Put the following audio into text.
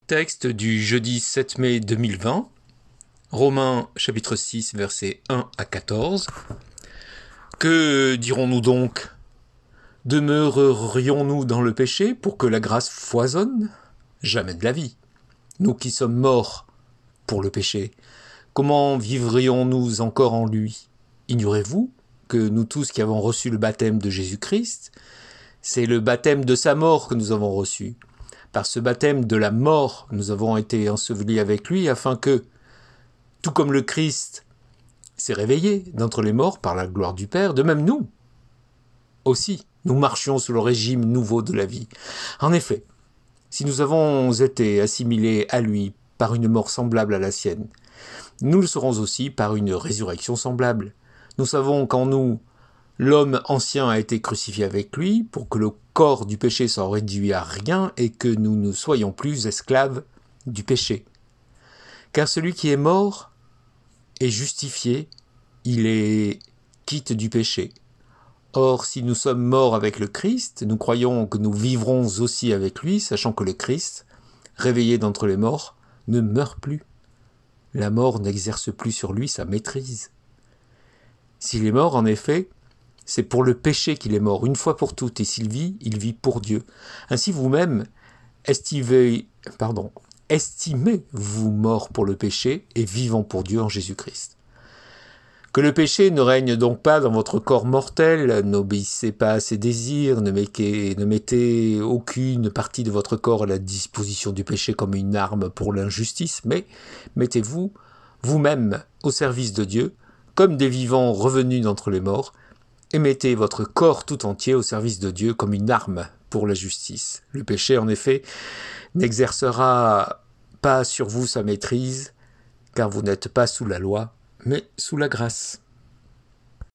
Texte du jeudi 7 mai 2020, Romains chapitre 6, versets 1 à 14. Que dirons-nous donc? Demeurerions-nous dans le péché pour que la grâce foisonne? Jamais de la vie. Nous qui sommes morts pour le péché, comment vivrions-nous encore en lui? Ignorez-vous que nous tous qui avons reçu le baptême de Jésus-Christ, c'est le baptême de sa mort que nous avons reçu. Par ce baptême de la mort, nous avons été ensevelis avec lui afin que, tout comme le Christ s'est réveillé d'entre les morts par la gloire du Père, de même nous aussi, nous marchions sous le régime nouveau de la vie. En effet, si nous avons été assimilés à lui par une mort semblable à la sienne, nous le serons aussi par une résurrection semblable. Nous savons qu'en nous, l'homme ancien a été crucifié avec lui pour que le corps du péché soit réduit à rien et que nous ne soyons plus esclaves du péché. Car celui qui est mort est justifié, il est quitte du péché. Or, si nous sommes morts avec le Christ, nous croyons que nous vivrons aussi avec lui, sachant que le Christ, réveillé d'entre les morts, ne meurt plus. La mort n'exerce plus sur lui sa maîtrise. S'il est mort, en effet, c'est pour le péché qu'il est mort, une fois pour toutes, et s'il vit, il vit pour Dieu. Ainsi vous-même, estimez-vous mort pour le péché et vivant pour Dieu en Jésus-Christ. Que le péché ne règne donc pas dans votre corps mortel, n'obéissez pas à ses désirs, ne mettez aucune partie de votre corps à la disposition du péché comme une arme pour l'injustice, mais mettez-vous vous-même au service de Dieu, comme des vivants revenus d'entre les morts, et mettez votre corps tout entier au service de Dieu comme une arme pour la justice. Le péché, en effet, n'exercera pas sur vous sa maîtrise, car vous n'êtes pas sous la loi, mais sous la grâce.